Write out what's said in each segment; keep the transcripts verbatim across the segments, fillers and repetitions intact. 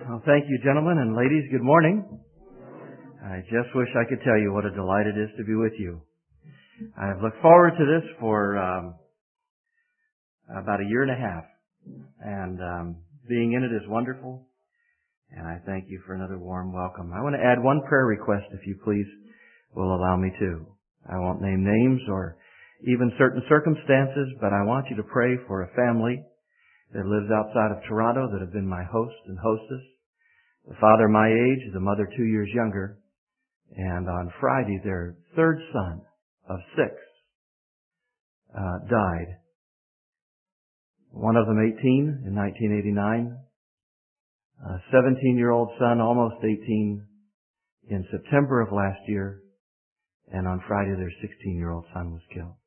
Well, thank you, gentlemen and ladies. Good morning. I just wish I could tell you what a delight it is to be with you. I've looked forward to this for um, about a year and a half, and um, being in it is wonderful, and I thank you for another warm welcome. I want to add one prayer request, if you please will allow me to. I won't name names or even certain circumstances, but I want you to pray for a family that lives outside of Toronto that have been my host and hostess. The father my age, the mother two years younger, and on Friday their third son of six uh, died. One of them eighteen in nineteen eighty-nine, a seventeen-year-old son, almost eighteen, in September of last year, and on Friday their sixteen-year-old son was killed.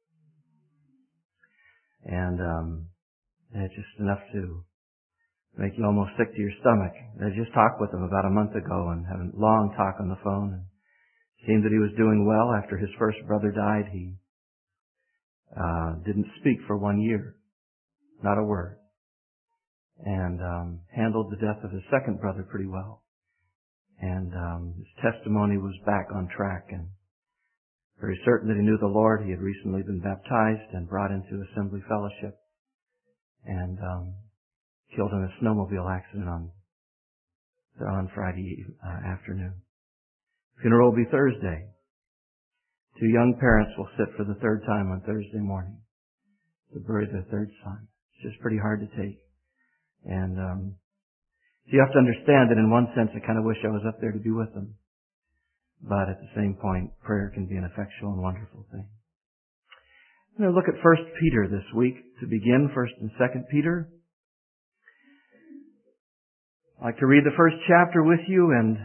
And um, it's just enough to make you almost sick to your stomach. I just talked with him about a month ago and had a long talk on the phone. And it seemed that he was doing well. After his first brother died, he uh didn't speak for one year. Not a word. And um handled the death of his second brother pretty well. And um his testimony was back on track and very certain that he knew the Lord. He had recently been baptized and brought into Assembly Fellowship. And um killed in a snowmobile accident on on Friday uh, afternoon. Funeral will be Thursday. Two young parents will sit for the third time on Thursday morning to bury their third son. It's just pretty hard to take. And um you have to understand that in one sense I kind of wish I was up there to be with them. But at the same point, prayer can be an effectual and wonderful thing. I'm going to look at First Peter this week to begin, First and Second Peter. I'd like to read the first chapter with you and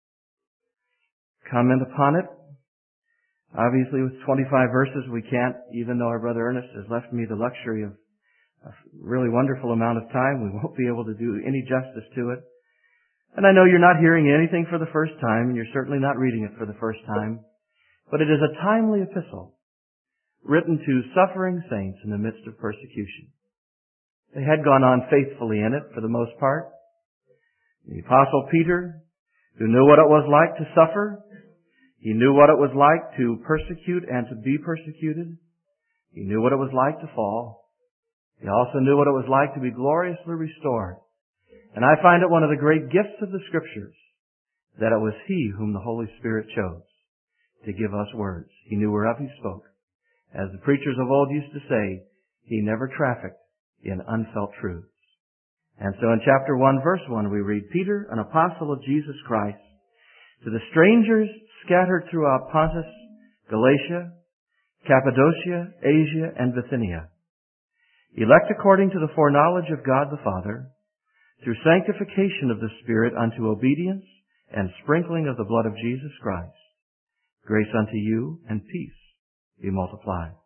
comment upon it. Obviously, with twenty-five verses, we can't, even though our brother Ernest has left me the luxury of a really wonderful amount of time, we won't be able to do any justice to it. And I know you're not hearing anything for the first time, and you're certainly not reading it for the first time, but it is a timely epistle written to suffering saints in the midst of persecution. They had gone on faithfully in it for the most part. The Apostle Peter, who knew what it was like to suffer, he knew what it was like to persecute and to be persecuted. He knew what it was like to fall. He also knew what it was like to be gloriously restored. And I find it one of the great gifts of the Scriptures that it was he whom the Holy Spirit chose to give us words. He knew whereof he spoke. As the preachers of old used to say, he never trafficked in unfelt truths. And so in chapter one, verse one, we read, Peter, an apostle of Jesus Christ, to the strangers scattered throughout Pontus, Galatia, Cappadocia, Asia, and Bithynia, elect according to the foreknowledge of God the Father, through sanctification of the Spirit unto obedience and sprinkling of the blood of Jesus Christ, grace unto you and peace be multiplied.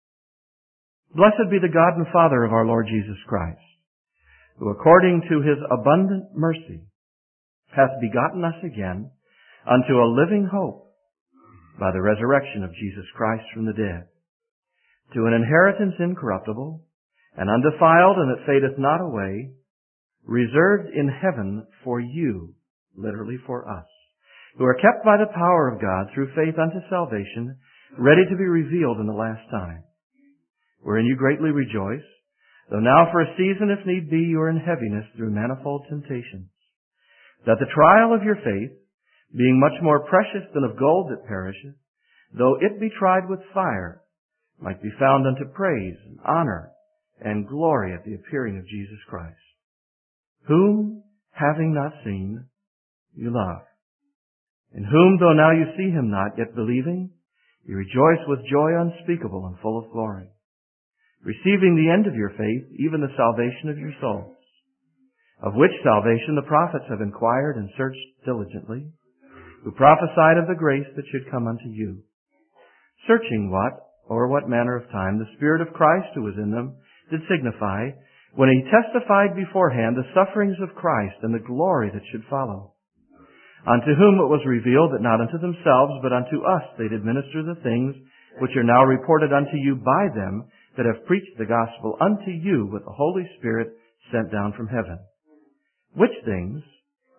Blessed be the God and Father of our Lord Jesus Christ, who according to his abundant mercy hath begotten us again unto a living hope by the resurrection of Jesus Christ from the dead, to an inheritance incorruptible and undefiled and that fadeth not away, reserved in heaven for you, literally for us, who are kept by the power of God through faith unto salvation, ready to be revealed in the last time, wherein you greatly rejoice, though now for a season, if need be, you are in heaviness through manifold temptations, that the trial of your faith, being much more precious than of gold that perisheth, though it be tried with fire, might be found unto praise and honor and glory at the appearing of Jesus Christ, whom, having not seen, you love, in whom, though now you see him not, yet believing, you rejoice with joy unspeakable and full of glory, receiving the end of your faith, even the salvation of your souls, of which salvation the prophets have inquired and searched diligently, who prophesied of the grace that should come unto you, searching what, or what manner of time, the Spirit of Christ who was in them did signify, when he testified beforehand the sufferings of Christ and the glory that should follow, unto whom it was revealed that not unto themselves, but unto us they did minister the things which are now reported unto you by them that have preached the gospel unto you with the Holy Spirit sent down from heaven, which things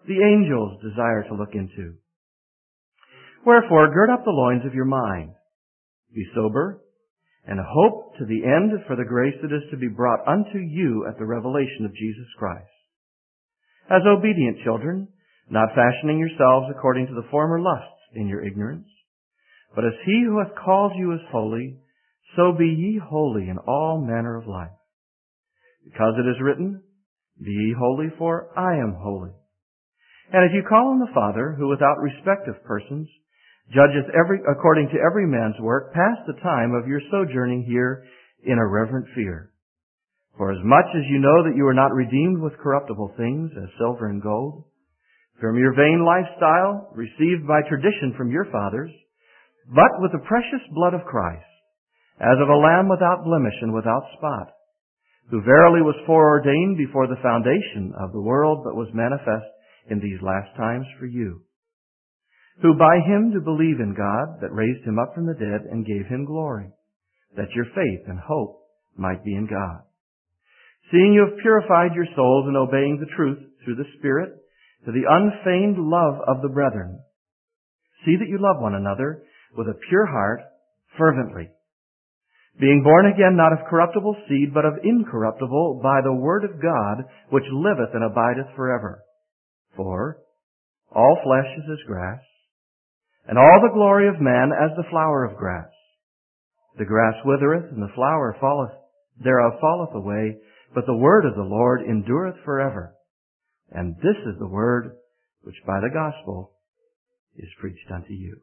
the angels desire to look into. Wherefore, gird up the loins of your mind. Be sober, and hope to the end for the grace that is to be brought unto you at the revelation of Jesus Christ. As obedient children, not fashioning yourselves according to the former lusts in your ignorance, but as he who hath called you is holy, so be ye holy in all manner of life. Because it is written, Be ye holy, for I am holy. And if you call on the Father, who without respect of persons judgeth every according to every man's work, pass the time of your sojourning here in a reverent fear. For as much as you know that you are not redeemed with corruptible things, as silver and gold, from your vain lifestyle, received by tradition from your fathers, but with the precious blood of Christ, as of a lamb without blemish and without spot, who verily was foreordained before the foundation of the world, but was manifest in these last times for you, who by him do believe in God, that raised him up from the dead and gave him glory, that your faith and hope might be in God. Seeing you have purified your souls in obeying the truth through the Spirit, to the unfeigned love of the brethren, see that you love one another with a pure heart, fervently, being born again not of corruptible seed, but of incorruptible, by the word of God, which liveth and abideth forever. For all flesh is as grass, and all the glory of man as the flower of grass. The grass withereth, and the flower falleth, thereof falleth away, but the word of the Lord endureth forever. And this is the word which by the gospel is preached unto you.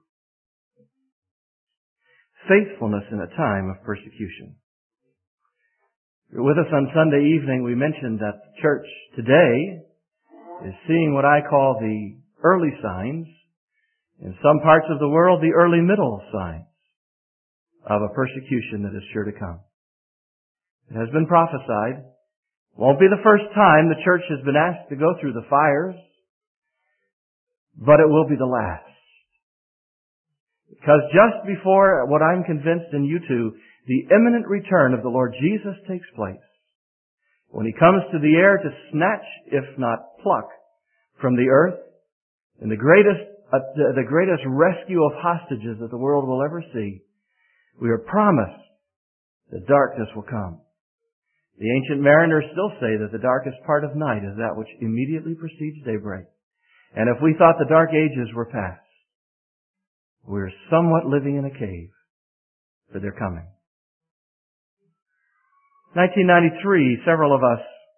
Faithfulness in a time of persecution. You're with us on Sunday evening. We mentioned that the church today is seeing what I call the early signs, in some parts of the world, the early middle signs of a persecution that is sure to come. It has been prophesied. Won't be the first time the church has been asked to go through the fires, but it will be the last. Because just before what I'm convinced in you too, the imminent return of the Lord Jesus takes place, when He comes to the air to snatch, if not pluck, from the earth, in the greatest, uh, the greatest rescue of hostages that the world will ever see, we are promised that darkness will come. The ancient mariners still say that the darkest part of night is that which immediately precedes daybreak. And if we thought the dark ages were past, we're somewhat living in a cave for their coming. nineteen ninety-three, several of us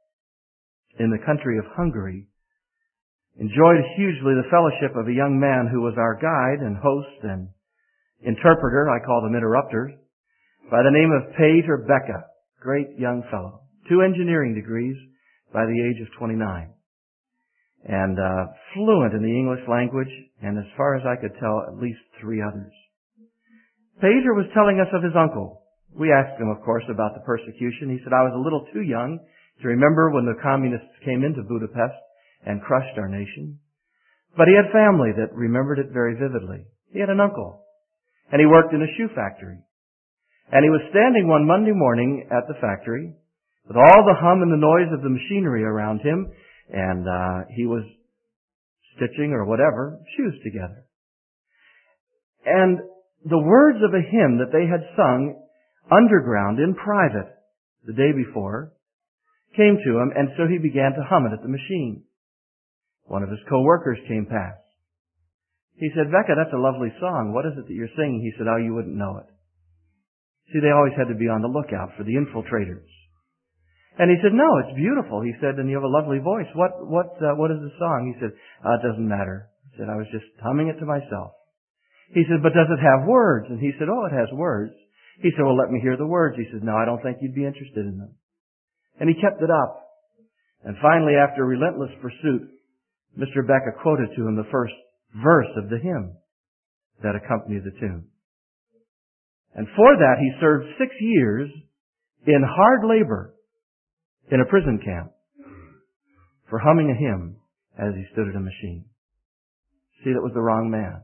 in the country of Hungary enjoyed hugely the fellowship of a young man who was our guide and host and interpreter, I call them interrupters, by the name of Peter Becca. Great young fellow. Two engineering degrees by the age of twenty-nine. And uh, fluent in the English language, and as far as I could tell, at least three others. Peter was telling us of his uncle. We asked him, of course, about the persecution. He said, I was a little too young to remember when the communists came into Budapest and crushed our nation. But he had family that remembered it very vividly. He had an uncle, and he worked in a shoe factory. And he was standing one Monday morning at the factory with all the hum and the noise of the machinery around him, and uh, he was stitching or whatever shoes together. And the words of a hymn that they had sung underground in private the day before came to him, and so he began to hum it at the machine. One of his co-workers came past. He said, Becca, that's a lovely song. What is it that you're singing? He said, oh, you wouldn't know it. See, they always had to be on the lookout for the infiltrators. And he said, no, it's beautiful. He said, and you have a lovely voice. What, what, uh, what is the song? He said, uh, it doesn't matter. He said, I was just humming it to myself. He said, but does it have words? And he said, oh, it has words. He said, well, let me hear the words. He said, no, I don't think you'd be interested in them. And he kept it up. And finally, after relentless pursuit, Mister Becca quoted to him the first verse of the hymn that accompanied the tune. And for that, he served six years in hard labor in a prison camp for humming a hymn as he stood at a machine. See, that was the wrong man.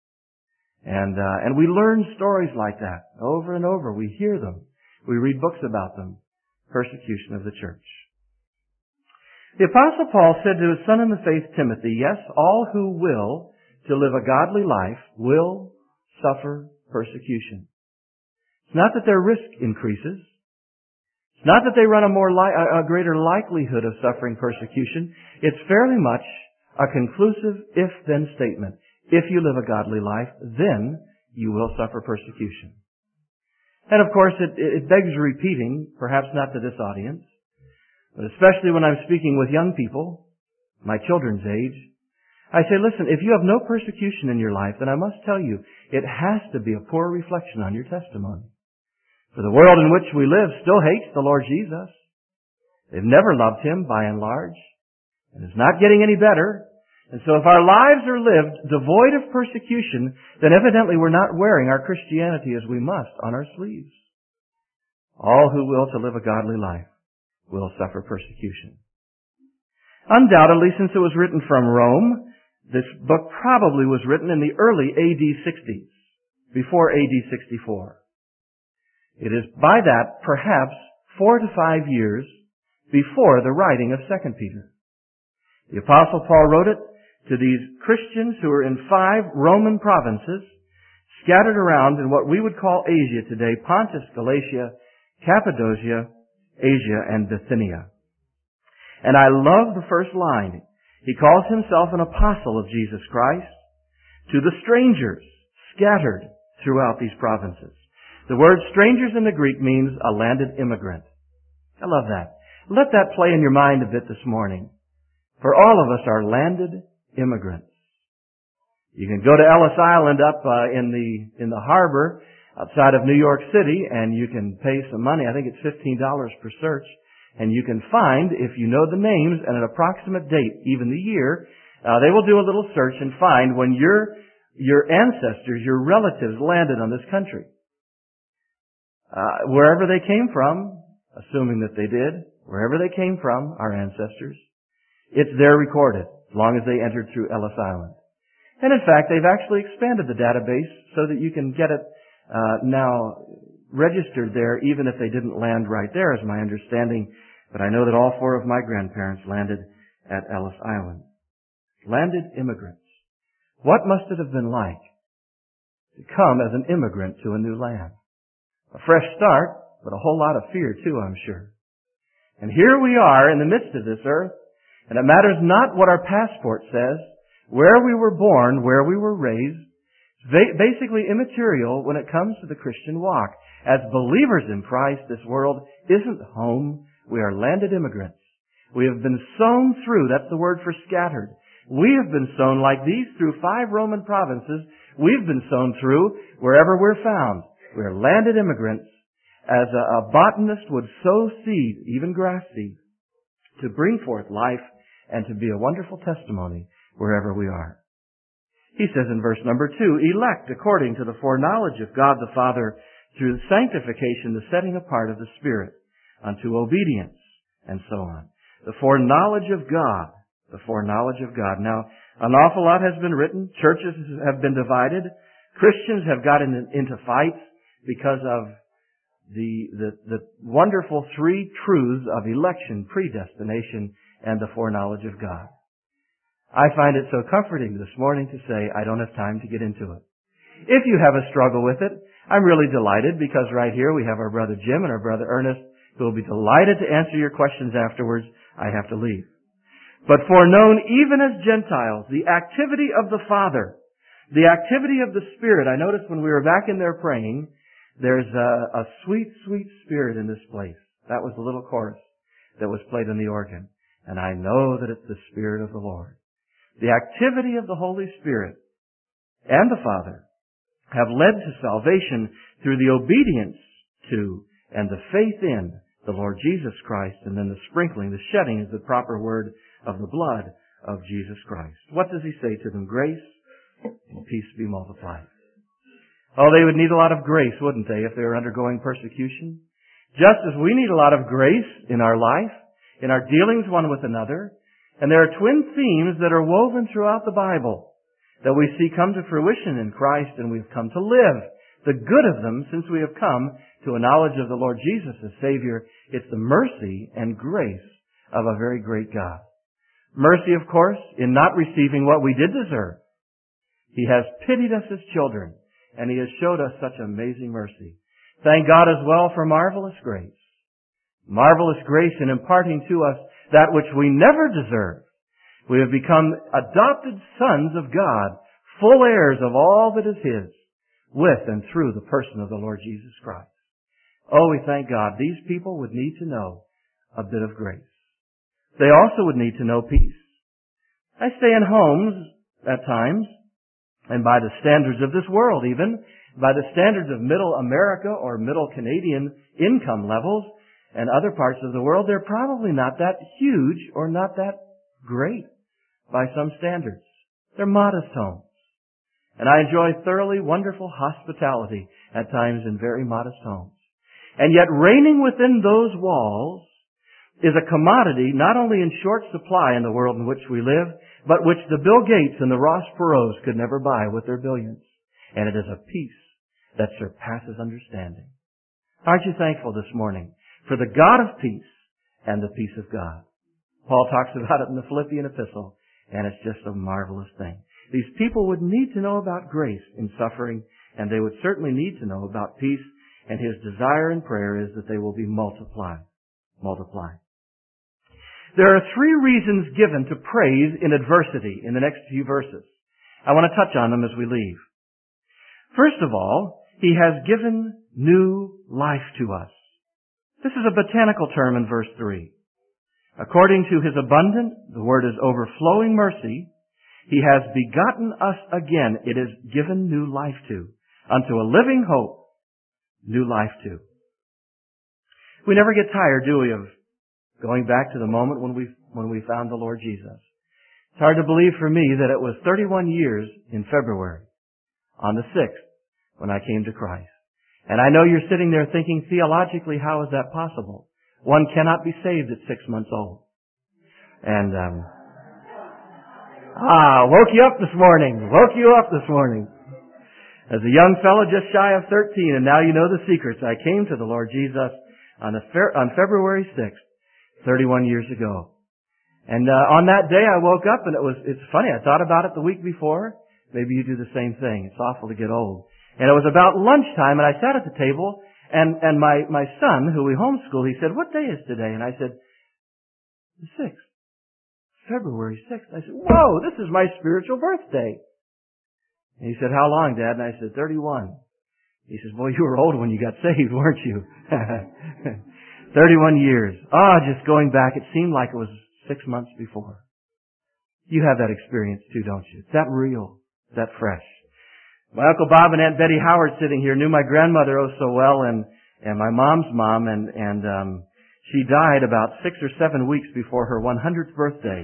And uh, and we learn stories like that over and over. We hear them. We read books about them. Persecution of the church. The Apostle Paul said to his son in the faith, Timothy, yes, all who will to live a godly life will suffer persecution. It's not that their risk increases. It's not that they run a more li- a greater likelihood of suffering persecution. It's fairly much a conclusive if-then statement. If you live a godly life, then you will suffer persecution. And of course, it, it begs repeating, perhaps not to this audience, but especially when I'm speaking with young people, my children's age, I say, listen, if you have no persecution in your life, then I must tell you, it has to be a poor reflection on your testimony. For the world in which we live still hates the Lord Jesus. They've never loved Him by and large, and it's not getting any better. And so if our lives are lived devoid of persecution, then evidently we're not wearing our Christianity as we must on our sleeves. All who will to live a godly life will suffer persecution. Undoubtedly, since it was written from Rome, this book probably was written in the early A D sixties, before A D sixty-four. It is by that perhaps four to five years before the writing of Second Peter. The Apostle Paul wrote it to these Christians who were in five Roman provinces, scattered around in what we would call Asia today, Pontus, Galatia, Cappadocia, Asia, and Bithynia. And I love the first line. He calls himself an apostle of Jesus Christ to the strangers scattered throughout these provinces. The word strangers in the Greek means a landed immigrant. I love that. Let that play in your mind a bit this morning. For all of us are landed immigrants. You can go to Ellis Island up uh, in the in the harbor outside of New York City, and you can pay some money. I think it's fifteen dollars per search. And you can find, if you know the names and an approximate date, even the year, uh, they will do a little search and find when your your ancestors, your relatives landed on this country. Uh, wherever they came from, assuming that they did, wherever they came from, our ancestors, it's there recorded, as long as they entered through Ellis Island. And in fact, they've actually expanded the database so that you can get it uh, now registered there, even if they didn't land right there, is my understanding. But I know that all four of my grandparents landed at Ellis Island. Landed immigrants. What must it have been like to come as an immigrant to a new land? A fresh start, but a whole lot of fear too, I'm sure. And here we are in the midst of this earth, and it matters not what our passport says, where we were born, where we were raised. It's basically immaterial when it comes to the Christian walk. As believers in Christ, this world isn't home. We are landed immigrants. We have been sown through, that's the word for scattered. We have been sown like these through five Roman provinces. We've been sown through wherever we're found. We're landed immigrants. As a, a botanist would sow seed, even grass seed, to bring forth life and to be a wonderful testimony wherever we are. He says in verse number two, elect according to the foreknowledge of God the Father through sanctification, the setting apart of the Spirit, unto obedience, and so on. The foreknowledge of God. The foreknowledge of God. Now, an awful lot has been written. Churches have been divided. Christians have gotten into fights because of the, the, the wonderful three truths of election, predestination, and the foreknowledge of God. I find it so comforting this morning to say I don't have time to get into it. If you have a struggle with it, I'm really delighted because right here we have our brother Jim and our brother Ernest who will be delighted to answer your questions afterwards. I have to leave. But foreknown even as Gentiles, the activity of the Father, the activity of the Spirit. I noticed when we were back in there praying, there's a, a sweet, sweet Spirit in this place. That was the little chorus that was played on the organ. And I know that it's the Spirit of the Lord. The activity of the Holy Spirit and the Father have led to salvation through the obedience to and the faith in the Lord Jesus Christ, and then the sprinkling, the shedding is the proper word of the blood of Jesus Christ. What does he say to them? Grace and peace be multiplied. Oh, they would need a lot of grace, wouldn't they, if they were undergoing persecution? Just as we need a lot of grace in our life, in our dealings one with another, and there are twin themes that are woven throughout the Bible that we see come to fruition in Christ, and we've come to live the good of them since we have come to a knowledge of the Lord Jesus as Savior. It's the mercy and grace of a very great God. Mercy, of course, in not receiving what we did deserve. He has pitied us as children, and He has showed us such amazing mercy. Thank God as well for marvelous grace. Marvelous grace in imparting to us that which we never deserved. We have become adopted sons of God, full heirs of all that is His, with and through the person of the Lord Jesus Christ. Oh, we thank God. These people would need to know a bit of grace. They also would need to know peace. I stay in homes at times, and by the standards of this world even, by the standards of middle America or middle Canadian income levels and other parts of the world, they're probably not that huge or not that great by some standards. They're modest homes. And I enjoy thoroughly wonderful hospitality at times in very modest homes. And yet reigning within those walls is a commodity not only in short supply in the world in which we live, but which the Bill Gates and the Ross Perot's could never buy with their billions. And it is a peace that surpasses understanding. Aren't you thankful this morning for the God of peace and the peace of God? Paul talks about it in the Philippian epistle, and it's just a marvelous thing. These people would need to know about grace in suffering, and they would certainly need to know about peace, and his desire and prayer is that they will be multiplied. Multiplied. There are three reasons given to praise in adversity in the next few verses. I want to touch on them as we leave. First of all, He has given new life to us. This is a botanical term in verse three. According to His abundant, the word is overflowing mercy, He has begotten us again. It is given new life to, unto a living hope, new life to. We never get tired, do we, of going back to the moment when we when we found the Lord Jesus. It's hard to believe for me that it was thirty-one years in February, on the sixth, when I came to Christ. And I know you're sitting there thinking, theologically, how is that possible? One cannot be saved at six months old. And, um, ah, woke you up this morning. Woke you up this morning. As a young fellow just shy of thirteen, and now you know the secrets. I came to the Lord Jesus on, the fe- on February sixth, thirty-one years ago. And uh, on that day I woke up, and it was, it's funny, I thought about it the week before. Maybe you do the same thing. It's awful to get old. And it was about lunchtime, and I sat at the table, and, and my, my son, who we homeschool, he said, "What day is today?" And I said, "The sixth. February sixth. I said, "Whoa, this is my spiritual birthday." And he said, "How long, Dad?" And I said, thirty-one. He says, "Boy, you were old when you got saved, weren't you?" thirty-one years. Ah, oh, just going back, it seemed like it was six months before. You have that experience too, don't you? It's that real, it's that fresh. My Uncle Bob and Aunt Betty Howard sitting here knew my grandmother oh so well, and, and my mom's mom, and, and um, she died about six or seven weeks before her one hundredth birthday.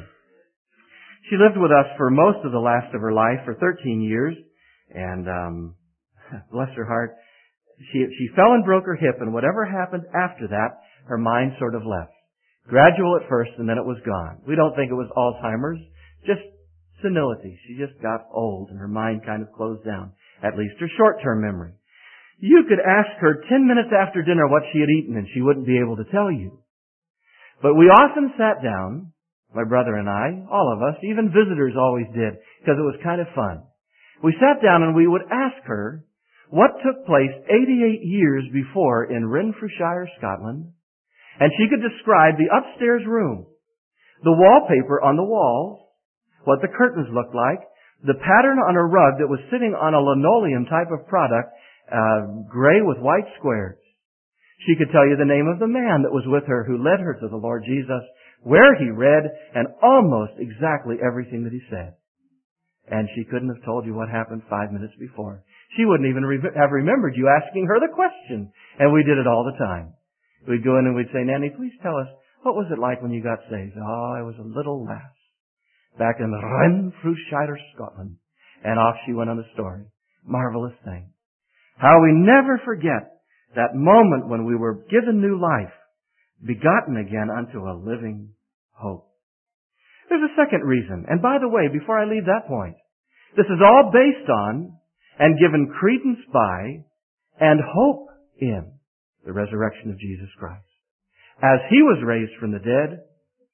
She lived with us for most of the last of her life, for thirteen years, and um, bless her heart, she, she fell and broke her hip, and whatever happened after that, her mind sort of left. Gradual at first, and then it was gone. We don't think it was Alzheimer's, just senility. She just got old, and her mind kind of closed down, at least her short-term memory. You could ask her ten minutes after dinner what she had eaten, and she wouldn't be able to tell you. But we often sat down, my brother and I, all of us, even visitors always did, because it was kind of fun. We sat down and we would ask her what took place eighty-eight years before in Renfrewshire, Scotland, and she could describe the upstairs room, the wallpaper on the walls, what the curtains looked like, the pattern on a rug that was sitting on a linoleum type of product, uh, gray with white squares. She could tell you the name of the man that was with her who led her to the Lord Jesus, where he read, and almost exactly everything that he said. And she couldn't have told you what happened five minutes before. She wouldn't even re- have remembered you asking her the question. And we did it all the time. We'd go in and we'd say, "Nanny, please tell us, what was it like when you got saved?" "Oh, I was a little lass back in Renfrewshire, Scotland." And off she went on the story. Marvelous thing. How we never forget that moment when we were given new life, begotten again unto a living hope. There's a second reason. And by the way, before I leave that point, this is all based on and given credence by and hope in the resurrection of Jesus Christ. As He was raised from the dead,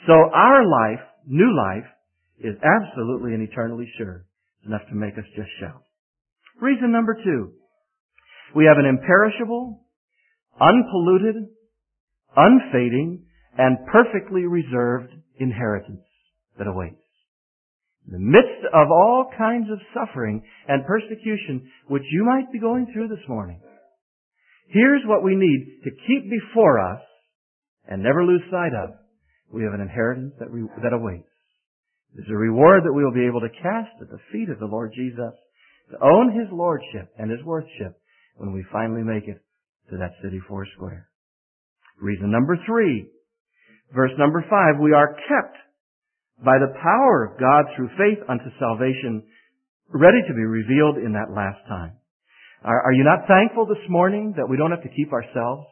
So our life, new life, is absolutely and eternally sure. It's enough to make us just shout. Reason number two. We have an imperishable, unpolluted, unfading, and perfectly reserved inheritance that awaits. In the midst of all kinds of suffering and persecution which you might be going through this morning, here's what we need to keep before us and never lose sight of. We have an inheritance that, re- that awaits. There's a reward that we will be able to cast at the feet of the Lord Jesus, to own His lordship and His worthship when we finally make it to that city four square. Reason number three, verse number five, we are kept by the power of God through faith unto salvation, ready to be revealed in that last time. Are, are you not thankful this morning that we don't have to keep ourselves?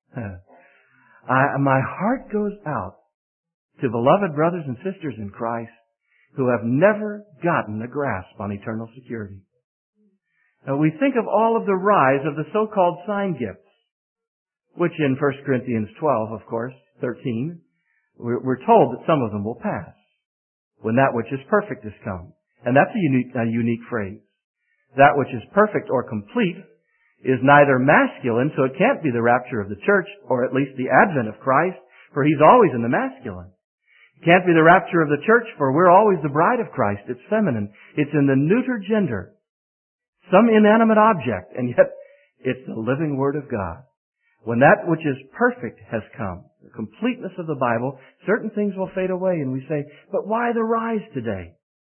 I, my heart goes out to beloved brothers and sisters in Christ who have never gotten a grasp on eternal security. Now, we think of all of the rise of the so-called sign gifts, which in First Corinthians twelve, of course, thirteen, we're, we're told that some of them will pass when that which is perfect is come. And that's a unique, a unique phrase. That which is perfect or complete is neither masculine, so it can't be the rapture of the church, or at least the advent of Christ, for He's always in the masculine. It can't be the rapture of the church, for we're always the bride of Christ. It's feminine. It's in the neuter gender. Some inanimate object, and yet it's the living Word of God. When that which is perfect has come, the completeness of the Bible, certain things will fade away, and we say, but why the rise today?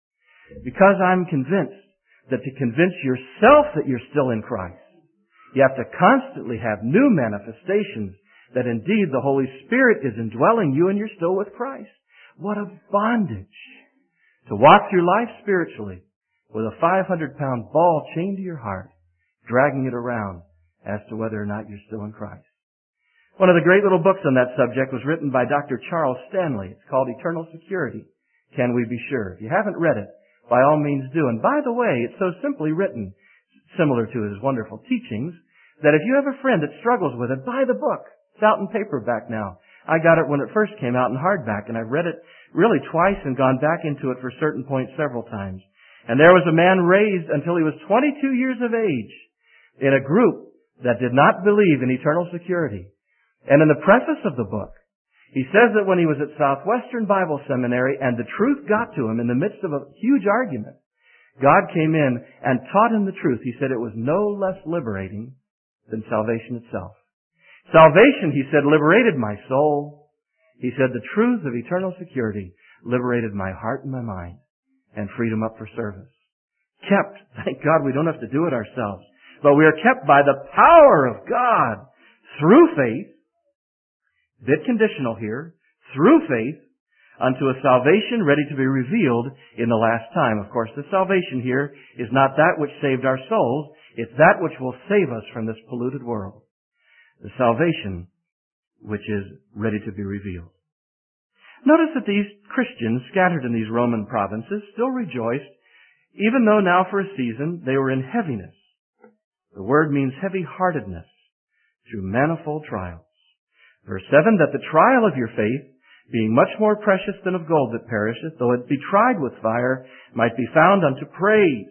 Because I'm convinced that to convince yourself that you're still in Christ, you have to constantly have new manifestations that indeed the Holy Spirit is indwelling you and you're still with Christ. What a bondage to walk through life spiritually with a five hundred pound ball chained to your heart, dragging it around as to whether or not you're still in Christ. One of the great little books on that subject was written by Doctor Charles Stanley. It's called Eternal Security. Can we be sure? If you haven't read it, by all means do. And by the way, it's so simply written, similar to his wonderful teachings, that if you have a friend that struggles with it, buy the book. It's out in paperback now. I got it when it first came out in hardback, and I've read it really twice and gone back into it for certain points several times. And there was a man raised until he was twenty-two years of age in a group that did not believe in eternal security. And in the preface of the book, he says that when he was at Southwestern Bible Seminary and the truth got to him in the midst of a huge argument, God came in and taught him the truth. He said it was no less liberating than salvation itself. Salvation, he said, liberated my soul. He said the truth of eternal security liberated my heart and my mind and freed him up for service. Kept, thank God we don't have to do it ourselves, but we are kept by the power of God through faith, bit conditional here, through faith, unto a salvation ready to be revealed in the last time. Of course, the salvation here is not that which saved our souls, it's that which will save us from this polluted world. The salvation which is ready to be revealed. Notice that these Christians scattered in these Roman provinces still rejoiced, even though now for a season they were in heaviness. The word means heavy-heartedness through manifold trials. Verse seven, that the trial of your faith, being much more precious than of gold that perisheth, though it be tried with fire, might be found unto praise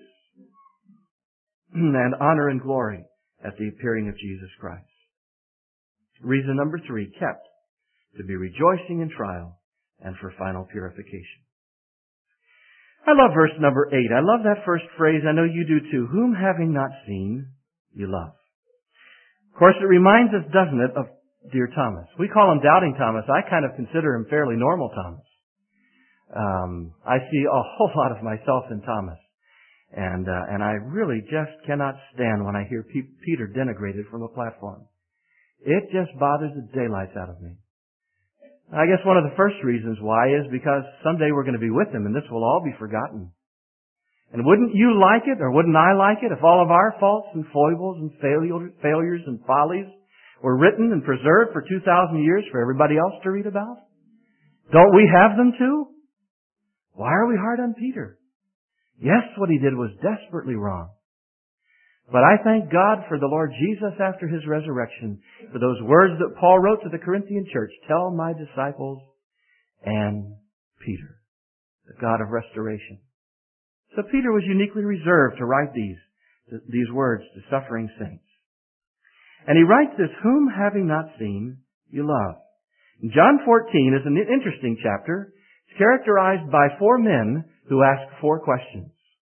and honor and glory at the appearing of Jesus Christ. Reason number three, kept to be rejoicing in trial and for final purification. I love verse number eight. I love that first phrase. I know you do too. Whom having not seen, you love. Of course, it reminds us, doesn't it, of dear Thomas. We call him Doubting Thomas. I kind of consider him fairly normal Thomas. Um, I see a whole lot of myself in Thomas. And, uh, and I really just cannot stand when I hear P- Peter denigrated from a platform. It just bothers the daylights out of me. I guess one of the first reasons why is because someday we're going to be with Him and this will all be forgotten. And wouldn't you like it, or wouldn't I like it, if all of our faults and foibles and failures and follies were written and preserved for two thousand years for everybody else to read about? Don't we have them too? Why are we hard on Peter? Yes, what he did was desperately wrong. But I thank God for the Lord Jesus after His resurrection, for those words that Paul wrote to the Corinthian church, tell my disciples and Peter, the God of restoration. So Peter was uniquely reserved to write these, these words to suffering saints. And he writes this, whom having not seen, you love. And John fourteen is an interesting chapter. It's characterized by four men who ask four questions.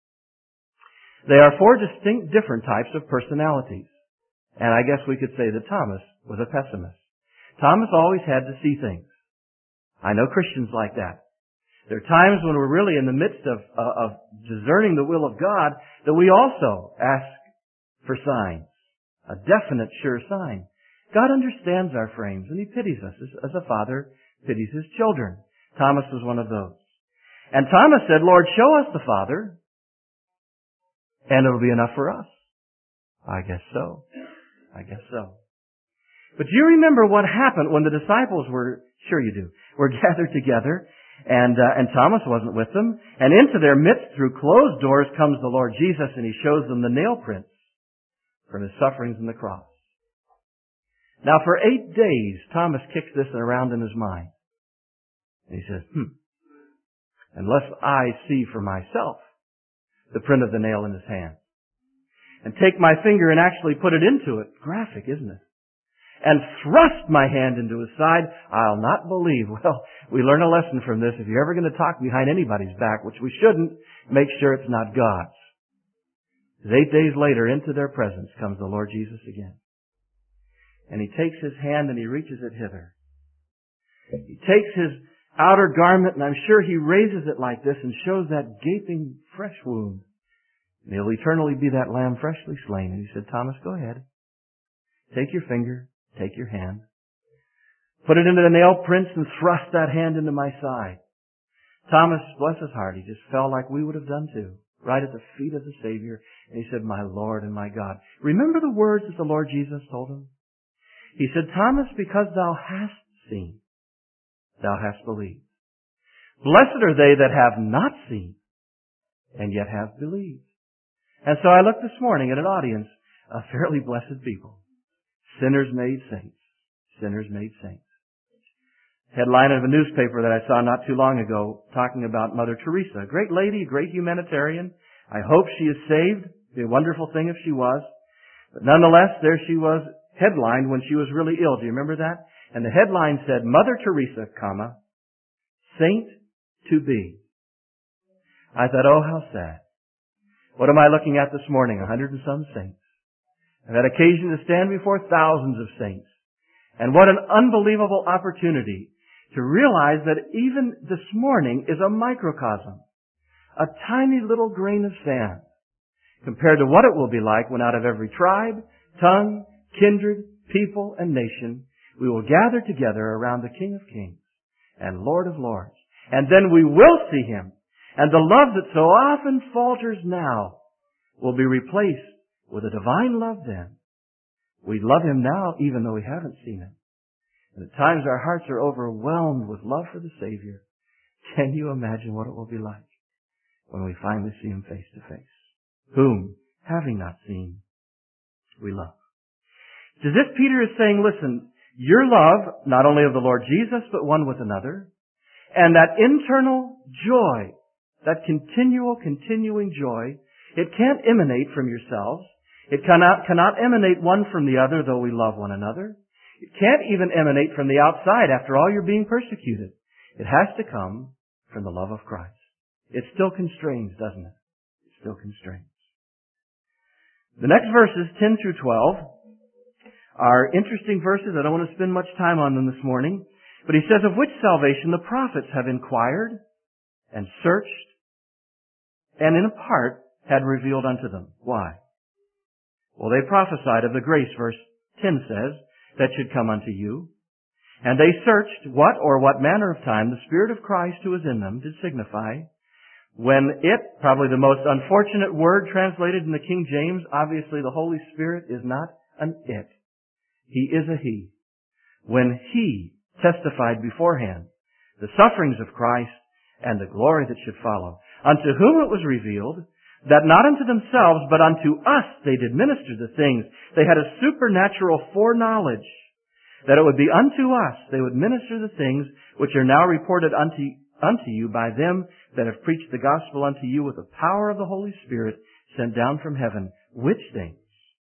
They are four distinct different types of personalities. And I guess we could say that Thomas was a pessimist. Thomas always had to see things. I know Christians like that. There are times when we're really in the midst of, uh, of discerning the will of God that we also ask for signs. A definite, sure sign. God understands our frames and He pities us as, as a father pities his children. Thomas was one of those. And Thomas said, Lord, show us the Father and it'll be enough for us. I guess so. I guess so. But do you remember what happened when the disciples were, sure you do, were gathered together and, uh, and Thomas wasn't with them, and into their midst through closed doors comes the Lord Jesus and He shows them the nail prints from His sufferings on the cross. Now for eight days, Thomas kicks this around in his mind. And he says, hmm, unless I see for myself the print of the nail in His hand, and take my finger and actually put it into it, graphic, isn't it? And thrust my hand into His side, I'll not believe. Well, we learn a lesson from this. If you're ever going to talk behind anybody's back, which we shouldn't, make sure it's not God's. Because eight days later, into their presence comes the Lord Jesus again. And He takes His hand and He reaches it hither. He takes His outer garment, and I'm sure He raises it like this and shows that gaping fresh wound. And He'll eternally be that lamb freshly slain. And He said, Thomas, go ahead. Take your finger, take your hand, put it into the nail prints and thrust that hand into my side. Thomas, bless his heart, he just fell like we would have done too, right at the feet of the Savior. And he said, my Lord and my God. Remember the words that the Lord Jesus told him? He said, Thomas, because thou hast seen, thou hast believed. Blessed are they that have not seen, and yet have believed. And so I looked this morning at an audience of fairly blessed people. Sinners made saints. Sinners made saints. Headline of a newspaper that I saw not too long ago talking about Mother Teresa. A great lady, a great humanitarian. I hope she is saved. It'd be a wonderful thing if she was. But nonetheless, there she was headlined when she was really ill. Do you remember that? And the headline said, Mother Teresa, comma, saint to be. I thought, oh, how sad. What am I looking at this morning? A hundred and some saints. I've had occasion to stand before thousands of saints. And what an unbelievable opportunity to realize that even this morning is a microcosm. A tiny little grain of sand compared to what it will be like when out of every tribe, tongue, kindred, people, and nation, we will gather together around the King of Kings and Lord of Lords. And then we will see Him. And the love that so often falters now will be replaced with a divine love then. We love Him now even though we haven't seen Him. And at times our hearts are overwhelmed with love for the Savior. Can you imagine what it will be like when we finally see Him face to face? Whom, having not seen, we love. It's as if Peter is saying, listen, your love, not only of the Lord Jesus, but one with another, and that internal joy, that continual, continuing joy, it can't emanate from yourselves. It cannot, cannot emanate one from the other, though we love one another. It can't even emanate from the outside. After all, you're being persecuted. It has to come from the love of Christ. It still constrains, doesn't it? It still constrains. The next verses, ten through twelve, are interesting verses. I don't want to spend much time on them this morning. But he says, of which salvation the prophets have inquired and searched, and in a part had revealed unto them. Why? Well, they prophesied of the grace, verse ten says, that should come unto you. And they searched what or what manner of time the Spirit of Christ who is in them did signify, when it, probably the most unfortunate word translated in the King James, obviously the Holy Spirit is not an it. He is a He. When He testified beforehand the sufferings of Christ and the glory that should follow, unto whom it was revealed, that not unto themselves, but unto us they did minister the things. They had a supernatural foreknowledge that it would be unto us they would minister the things which are now reported unto, unto you by them that have preached the gospel unto you with the power of the Holy Spirit sent down from heaven, which things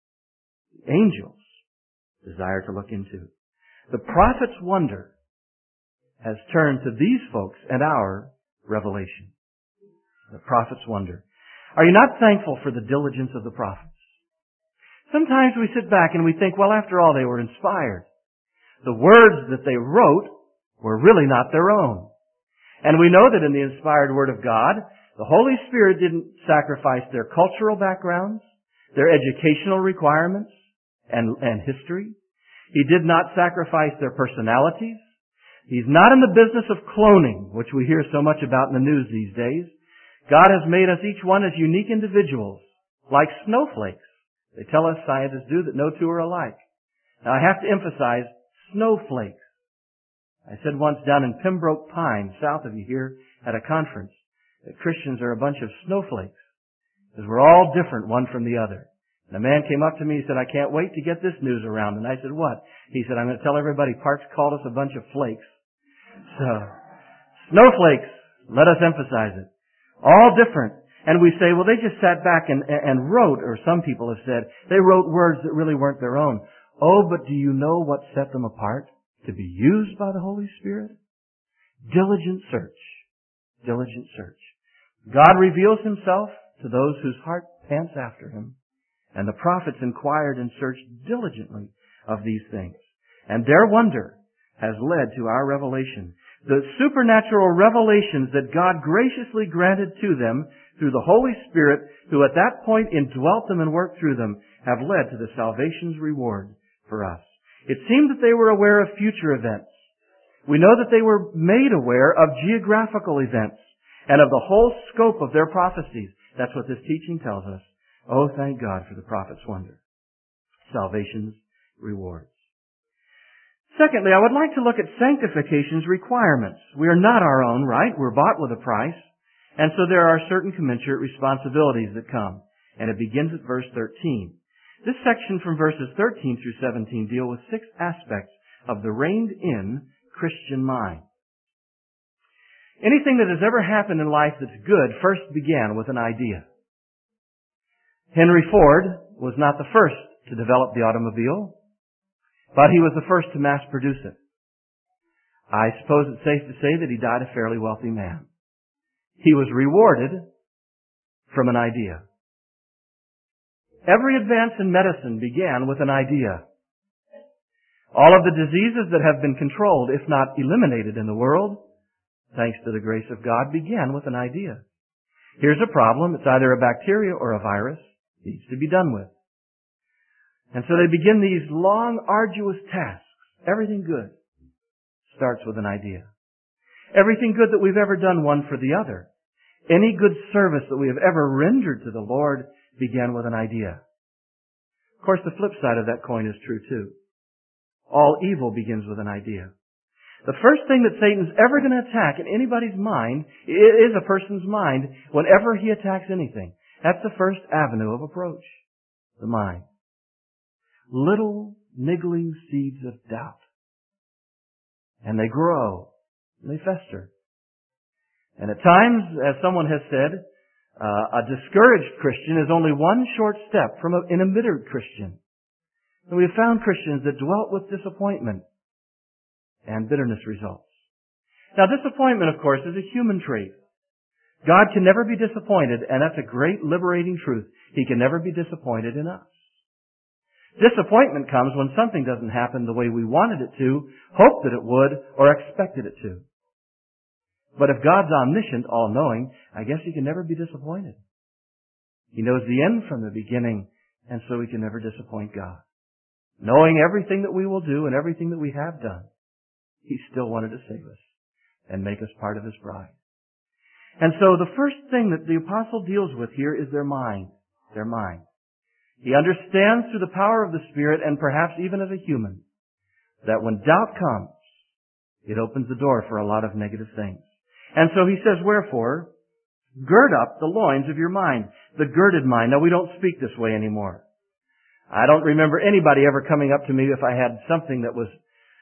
angels desire to look into. The prophet's wonder has turned to these folks and our revelation. The prophet's wonder. Are you not thankful for the diligence of the prophets? Sometimes we sit back and we think, well, after all, they were inspired. The words that they wrote were really not their own. And we know that in the inspired Word of God, the Holy Spirit didn't sacrifice their cultural backgrounds, their educational requirements, and, and history. He did not sacrifice their personalities. He's not in the business of cloning, which we hear so much about in the news these days. God has made us each one as unique individuals, like snowflakes. They tell us, scientists do, that no two are alike. Now I have to emphasize snowflakes. I said once down in Pembroke Pines, south of you here, at a conference, that Christians are a bunch of snowflakes, because we're all different one from the other. And a man came up to me, he said, I can't wait to get this news around. And I said, what? He said, I'm going to tell everybody Parks called us a bunch of flakes. So, snowflakes, let us emphasize it. All different. And we say, well, they just sat back and, and wrote, or some people have said, they wrote words that really weren't their own. Oh, but do you know what set them apart? To be used by the Holy Spirit? Diligent search. Diligent search. God reveals Himself to those whose heart pants after Him. And the prophets inquired and searched diligently of these things. And their wonder has led to our revelation. The supernatural revelations that God graciously granted to them through the Holy Spirit, who at that point indwelt them and worked through them, have led to the salvation's reward for us. It seemed that they were aware of future events. We know that they were made aware of geographical events and of the whole scope of their prophecies. That's what this teaching tells us. Oh, thank God for the prophet's wonder. Salvation's rewards. Secondly, I would like to look at sanctification's requirements. We are not our own, right? We're bought with a price. And so there are certain commensurate responsibilities that come. And it begins at verse thirteen. This section from verses thirteen through seventeen deal with six aspects of the reined-in Christian mind. Anything that has ever happened in life that's good first began with an idea. Henry Ford was not the first to develop the automobile, but he was the first to mass produce it. I suppose it's safe to say that he died a fairly wealthy man. He was rewarded from an idea. Every advance in medicine began with an idea. All of the diseases that have been controlled, if not eliminated in the world, thanks to the grace of God, began with an idea. Here's a problem. It's either a bacteria or a virus. It needs to be done with. And so they begin these long, arduous tasks. Everything good starts with an idea. Everything good that we've ever done one for the other. Any good service that we have ever rendered to the Lord began with an idea. Of course, the flip side of that coin is true too. All evil begins with an idea. The first thing that Satan's ever going to attack in anybody's mind is a person's mind whenever he attacks anything. That's the first avenue of approach. The mind. Little niggling seeds of doubt. And they grow. And they fester. And at times, as someone has said, uh, a discouraged Christian is only one short step from an embittered Christian. And we have found Christians that dwelt with disappointment and bitterness results. Now, disappointment, of course, is a human trait. God can never be disappointed, and that's a great liberating truth. He can never be disappointed in us. Disappointment comes when something doesn't happen the way we wanted it to, hoped that it would, or expected it to. But if God's omniscient, all-knowing, I guess He can never be disappointed. He knows the end from the beginning, and so He can never disappoint God. Knowing everything that we will do and everything that we have done, He still wanted to save us and make us part of His bride. And so the first thing that the apostle deals with here is their mind. Their mind. He understands through the power of the Spirit, and perhaps even as a human, that when doubt comes, it opens the door for a lot of negative things. And so he says, wherefore, gird up the loins of your mind. The girded mind. Now, we don't speak this way anymore. I don't remember anybody ever coming up to me if I had something that was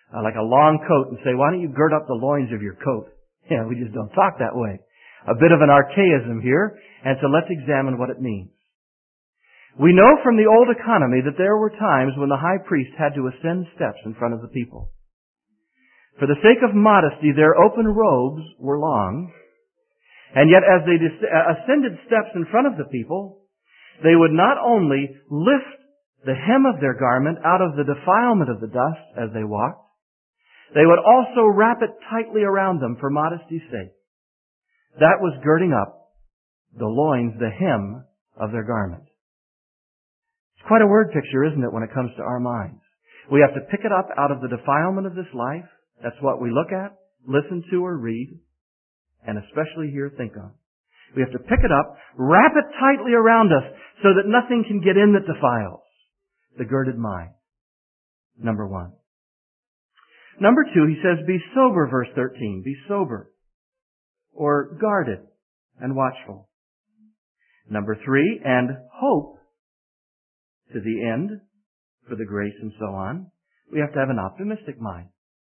uh, like a long coat and say, why don't you gird up the loins of your coat? Yeah, we just don't talk that way. A bit of an archaism here, and so let's examine what it means. We know from the old economy that there were times when the high priest had to ascend steps in front of the people. For the sake of modesty, their open robes were long, and yet as they ascended steps in front of the people, they would not only lift the hem of their garment out of the defilement of the dust as they walked, they would also wrap it tightly around them for modesty's sake. That was girding up the loins, the hem of their garment. It's quite a word picture, isn't it, when it comes to our minds? We have to pick it up out of the defilement of this life. That's what we look at, listen to, or read, and especially here think on. We have to pick it up, wrap it tightly around us so that nothing can get in that defiles. The girded mind. Number one. Number two, he says, be sober, verse thirteen. Be sober, or guarded and watchful. Number three, and hope to the end for the grace and so on. We have to have an optimistic mind.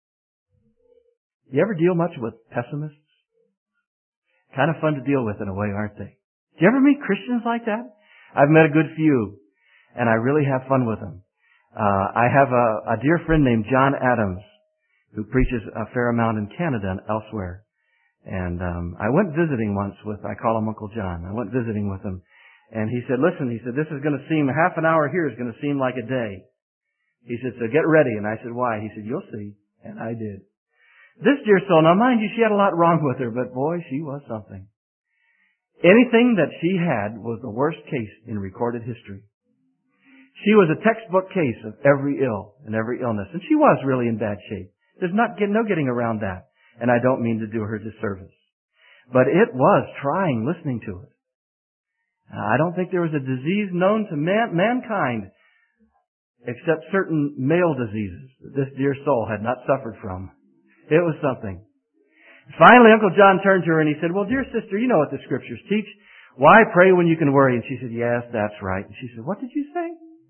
You ever deal much with pessimists? Kind of fun to deal with in a way, aren't they? Do you ever meet Christians like that? I've met a good few, and I really have fun with them. Uh, I have a, a dear friend named John Adams, who preaches a fair amount in Canada and elsewhere. And um, I went visiting once with, I call him Uncle John. I went visiting with him. And he said, listen, he said, this is going to seem, half an hour here is going to seem like a day. He said, so get ready. And I said, why? He said, you'll see. And I did. This dear soul, now mind you, she had a lot wrong with her, but boy, she was something. Anything that she had was the worst case in recorded history. She was a textbook case of every ill and every illness. And she was really in bad shape. There's not no getting around that. And I don't mean to do her disservice. But it was trying listening to it. I don't think there was a disease known to man, mankind except certain male diseases that this dear soul had not suffered from. It was something. Finally, Uncle John turned to her and he said, well, dear sister, you know what the scriptures teach. Why pray when you can worry? And she said, yes, that's right. And she said, what did you say?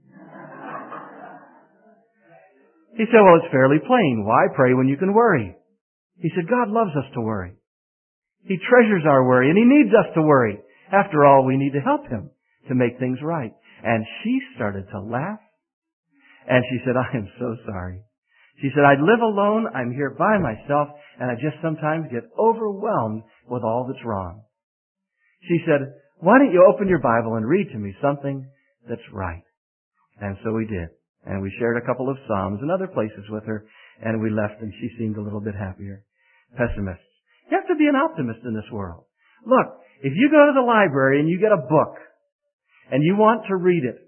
He said, well, it's fairly plain. Why pray when you can worry? He said, God loves us to worry. He treasures our worry, and He needs us to worry. After all, we need to help Him to make things right. And she started to laugh, and she said, I am so sorry. She said, I live alone, I'm here by myself, and I just sometimes get overwhelmed with all that's wrong. She said, why don't you open your Bible and read to me something that's right? And so we did. And we shared a couple of Psalms and other places with her, and we left, and she seemed a little bit happier. Pessimists. You have to be an optimist in this world. Look, if you go to the library and you get a book, and you want to read it,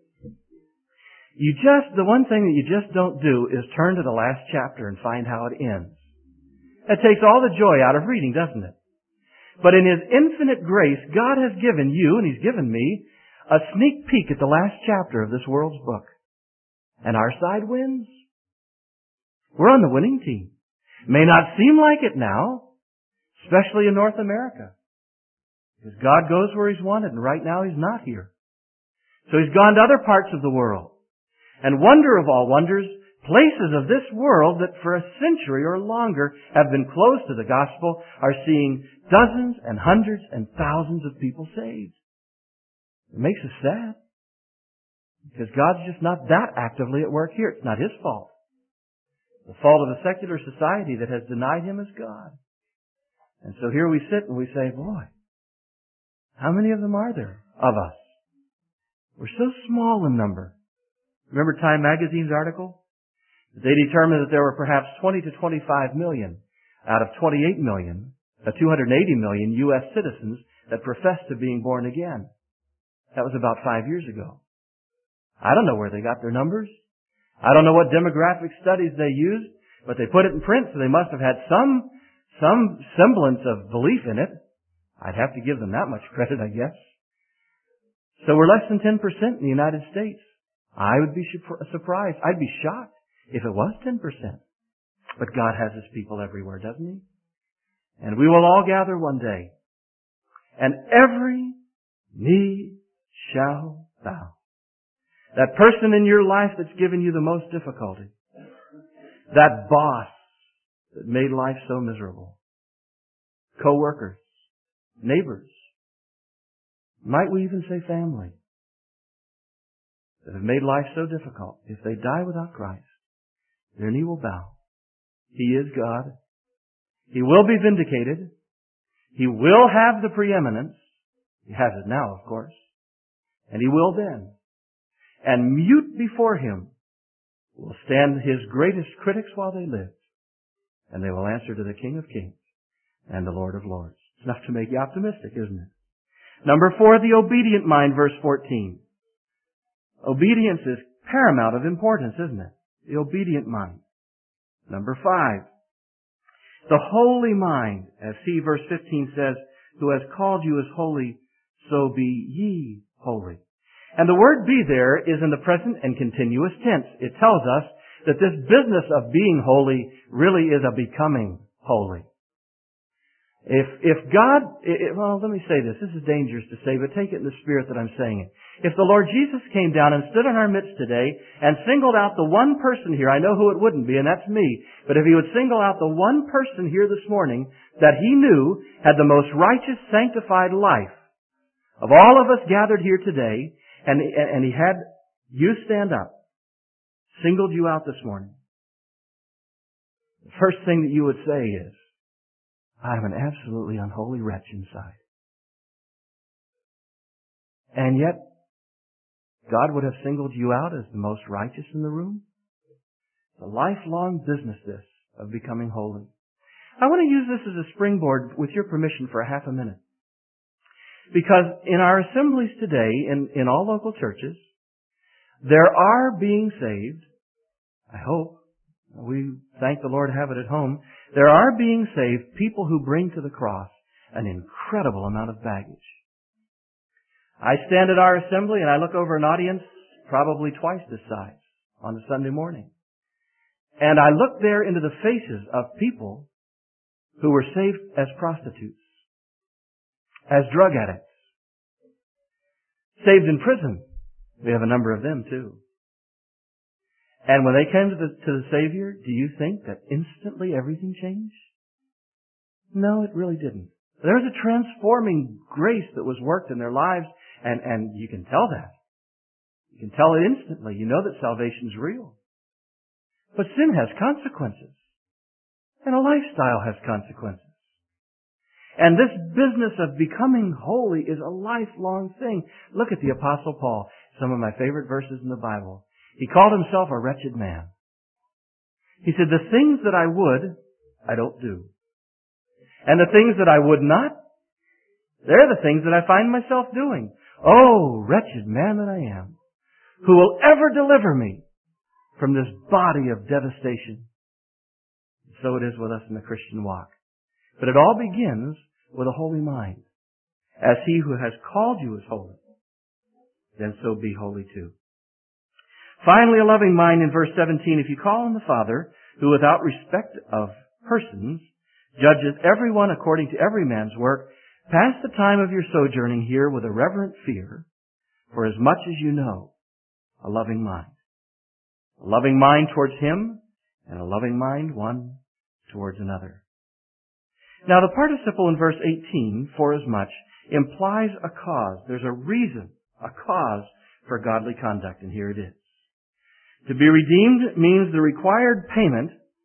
you just, the one thing that you just don't do is turn to the last chapter and find how it ends. That takes all the joy out of reading, doesn't it? But in His infinite grace, God has given you, and He's given me, a sneak peek at the last chapter of this world's book. And our side wins. We're on the winning team. May not seem like it now, especially in North America. Because God goes where He's wanted, and right now He's not here. So He's gone to other parts of the world. And wonder of all wonders, places of this world that for a century or longer have been closed to the gospel are seeing dozens and hundreds and thousands of people saved. It makes us sad. Because God's just not that actively at work here. It's not His fault. The fault of a secular society that has denied Him as God. And so here we sit and we say, boy, how many of them are there of us? We're so small in number. Remember Time Magazine's article? They determined that there were perhaps twenty to twenty-five million out of twenty-eight million, uh, two hundred eighty million U S citizens that professed to being born again. That was about five years ago. I don't know where they got their numbers. I don't know what demographic studies they used, but they put it in print, so they must have had some, some semblance of belief in it. I'd have to give them that much credit, I guess. So we're less than ten percent in the United States. I would be surprised. I'd be shocked if it was ten percent. But God has His people everywhere, doesn't He? And we will all gather one day. And every knee shall bow. That person in your life that's given you the most difficulty. That boss that made life so miserable. Co-workers, neighbors, might we even say family, that have made life so difficult. If they die without Christ, their knee will bow. He is God. He will be vindicated. He will have the preeminence. He has it now, of course. And He will then. And mute before Him will stand His greatest critics while they live. And they will answer to the King of Kings and the Lord of Lords. It's enough to make you optimistic, isn't it? Number four, the obedient mind, verse fourteen. Obedience is paramount of importance, isn't it? The obedient mind. Number five, the holy mind, as He, verse fifteen says, who has called you as holy, so be ye holy. And the word be there is in the present and continuous tense. It tells us that this business of being holy really is a becoming holy. If, if God, it, well, let me say this. This is dangerous to say, but take it in the spirit that I'm saying it. If the Lord Jesus came down and stood in our midst today and singled out the one person here, I know who it wouldn't be, and that's me, but if He would single out the one person here this morning that He knew had the most righteous, sanctified life of all of us gathered here today, and, and He had you stand up, singled you out this morning, the first thing that you would say is, I'm an absolutely unholy wretch inside. And yet, God would have singled you out as the most righteous in the room? It's a lifelong business, this, of becoming holy. I want to use this as a springboard, with your permission, for a half a minute. Because in our assemblies today, in, in all local churches, there are being saved, I hope, we thank the Lord to have it at home, there are being saved people who bring to the cross an incredible amount of baggage. I stand at our assembly and I look over an audience probably twice this size on a Sunday morning. And I look there into the faces of people who were saved as prostitutes, as drug addicts, saved in prison. We have a number of them too. And when they came to the, to the Savior, do you think that instantly everything changed? No, it really didn't. There was a transforming grace that was worked in their lives, and, and you can tell that. You can tell it instantly. You know that salvation's real. But sin has consequences. And a lifestyle has consequences. And this business of becoming holy is a lifelong thing. Look at the Apostle Paul, some of my favorite verses in the Bible. He called himself a wretched man. He said, the things that I would, I don't do. And the things that I would not, they're the things that I find myself doing. Oh, wretched man that I am, who will ever deliver me from this body of devastation? So it is with us in the Christian walk. But it all begins with a holy mind. As He who has called you is holy, then so be holy too. Finally, a loving mind in verse seventeen. If you call on the Father, who without respect of persons judges everyone according to every man's work, pass the time of your sojourning here with a reverent fear, for as much as you know, a loving mind. A loving mind towards Him, and a loving mind one towards another. Now the participle in verse eighteen, for as much, implies a cause. There's a reason, a cause for godly conduct, and here it is. To be redeemed means the required payment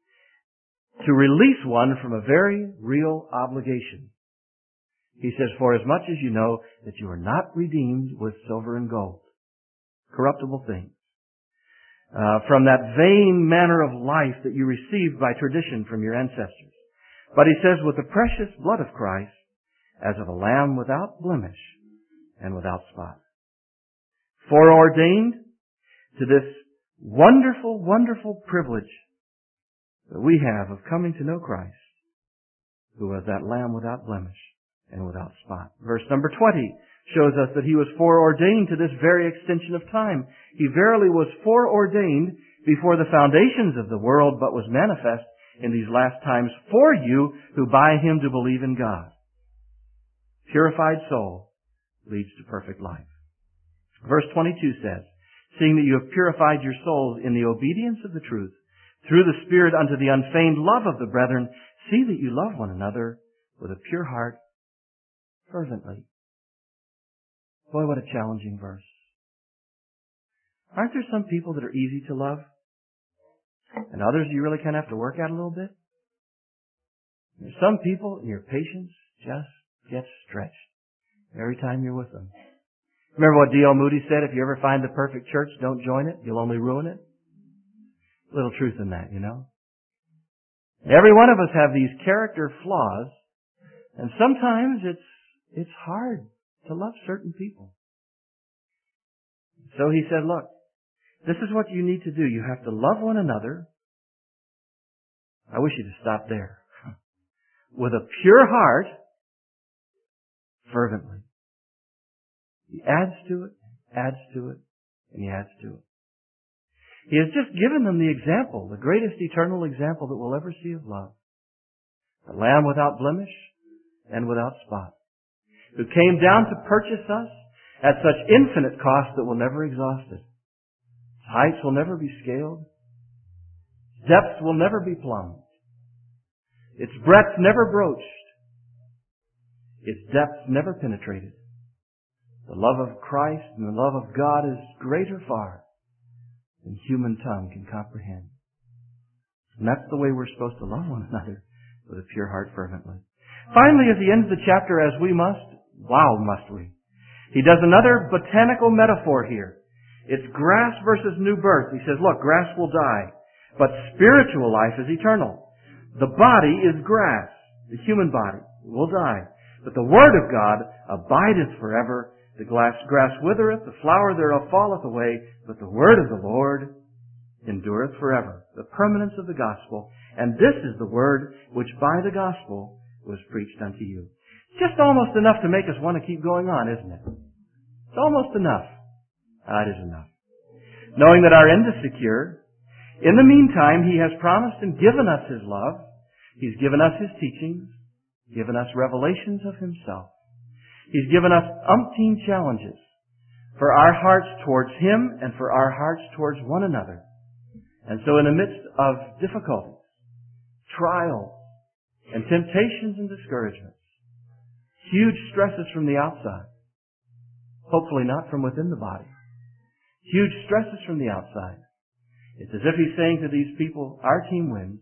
to release one from a very real obligation. He says, for as much as you know that you are not redeemed with silver and gold, corruptible things, uh, from that vain manner of life that you received by tradition from your ancestors. But he says, with the precious blood of Christ, as of a lamb without blemish and without spot. Foreordained to this wonderful, wonderful privilege that we have of coming to know Christ, who was that lamb without blemish and without spot. Verse number twenty shows us that He was foreordained to this very extension of time. He verily was foreordained before the foundations of the world, but was manifest in these last times for you who by Him do believe in God. Purified soul leads to perfect life. Verse twenty-two says, seeing that you have purified your souls in the obedience of the truth through the Spirit unto the unfeigned love of the brethren, see that you love one another with a pure heart, fervently. Boy, what a challenging verse. Aren't there some people that are easy to love? And others you really kind of have to work at a little bit? There's some people, and your patience just gets stretched every time you're with them. Remember what D L Moody said, if you ever find the perfect church, don't join it. You'll only ruin it. Little truth in that, you know. Every one of us have these character flaws, and sometimes it's it's hard to love certain people. So he said, look, this is what you need to do. You have to love one another. I wish you'd stop there. With a pure heart, fervently. He adds to it, adds to it, and he adds to it. He has just given them the example, the greatest eternal example that we'll ever see of love. The Lamb without blemish and without spot, who came down to purchase us at such infinite cost that will never exhaust it. Its heights will never be scaled. Its depths will never be plumbed. Its breadth never broached. Its depth never penetrated. The love of Christ and the love of God is greater far than human tongue can comprehend. And that's the way we're supposed to love one another, with a pure heart fervently. Finally, at the end of the chapter, as we must, wow, must we. He does another botanical metaphor here. It's grass versus new birth. He says, look, grass will die, but spiritual life is eternal. The body is grass. The human body will die. But the Word of God abideth forever. The grass withereth, the flower thereof falleth away, but the Word of the Lord endureth forever. The permanence of the gospel. And this is the word which by the gospel was preached unto you. Just almost enough to make us want to keep going on, isn't it? It's almost enough. Ah, it is enough. Knowing that our end is secure, in the meantime, He has promised and given us His love. He's given us His teachings, given us revelations of Himself. He's given us umpteen challenges for our hearts towards Him and for our hearts towards one another. And so in the midst of difficulties, trials, and temptations and discouragements, huge stresses from the outside, hopefully not from within the body, huge stresses from the outside, it's as if He's saying to these people, our team wins,